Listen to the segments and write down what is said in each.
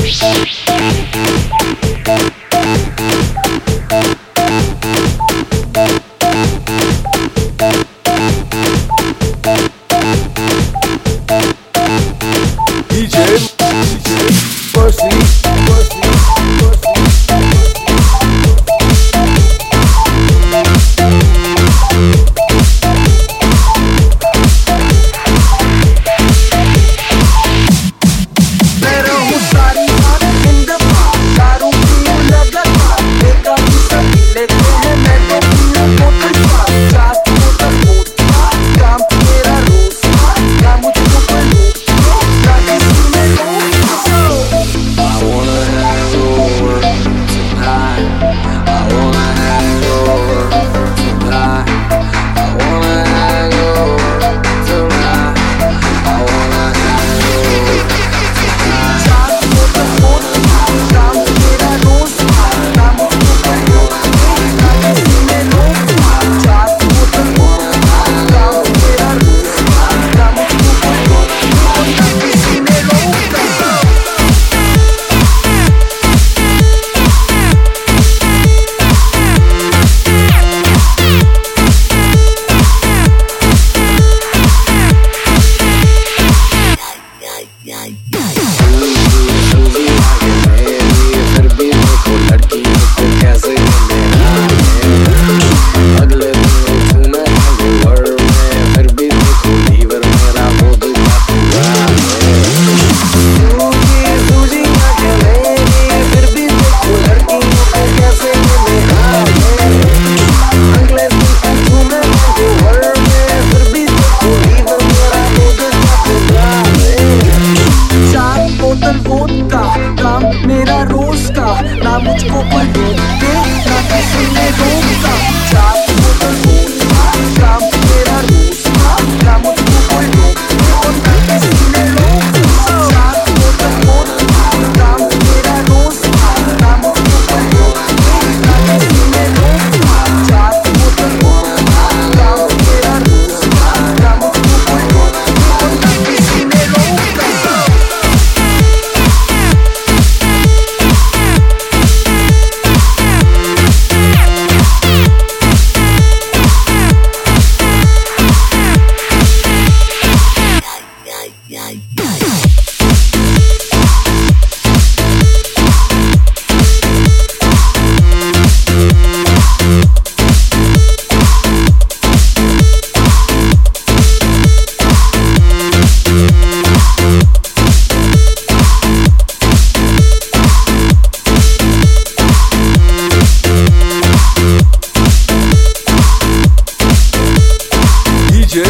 मुझको कोई रोके ना किसी ने रोका। चार बोतल वोडका, काम मेरा रोज का, ना मुझको कोई रोके और ना किसी ने रोका। चार बोतल वोडका, काम मेरा रोज का, ना मुझको कोई रोके ना किसी ने रोका। चार बोतल वोडका, काम मेरा रोज का, ना मुझको कोई रोके और ना किसी ने रोका।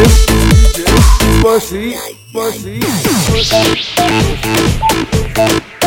Pussy.